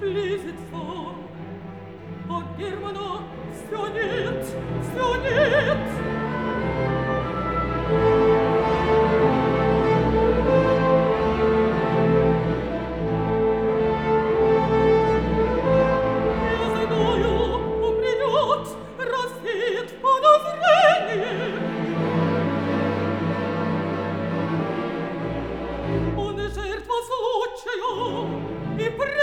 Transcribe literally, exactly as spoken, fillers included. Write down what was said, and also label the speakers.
Speaker 1: влезет сам. А Германа все нет, все нет. Я знаю, он придет, рассеет подозрение. Он жертва случая и